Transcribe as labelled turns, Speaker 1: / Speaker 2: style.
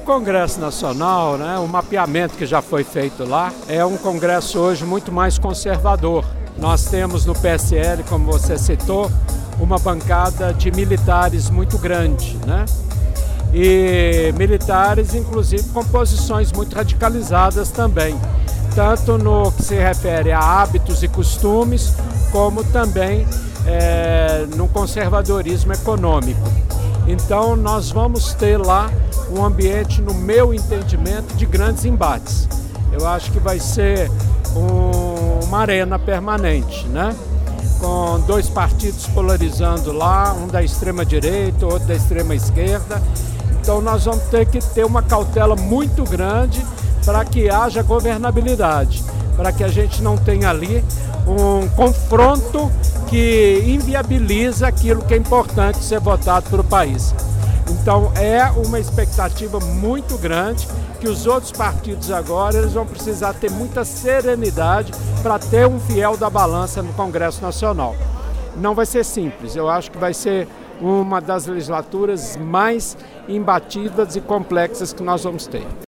Speaker 1: Congresso Nacional, né, o mapeamento que já foi feito lá, é um Congresso hoje muito mais conservador. Nós temos no PSL, como você citou, uma bancada de militares muito grande, né? E militares, inclusive, com posições muito radicalizadas também, tanto no que se refere a hábitos e costumes, como também no conservadorismo econômico. Então, nós vamos ter lá um ambiente, no meu entendimento, de grandes embates. Eu acho que vai ser uma arena permanente, né? Com dois partidos polarizando lá, um da extrema-direita, outro da extrema-esquerda. Então, nós vamos ter que ter uma cautela muito grande para que haja governabilidade, para que a gente não tenha ali um confronto que inviabiliza aquilo que é importante ser votado para o país. Então é uma expectativa muito grande que os outros partidos agora eles vão precisar ter muita serenidade para ter um fiel da balança no Congresso Nacional. Não vai ser simples, eu acho que vai ser uma das legislaturas mais imbatíveis e complexas que nós vamos ter.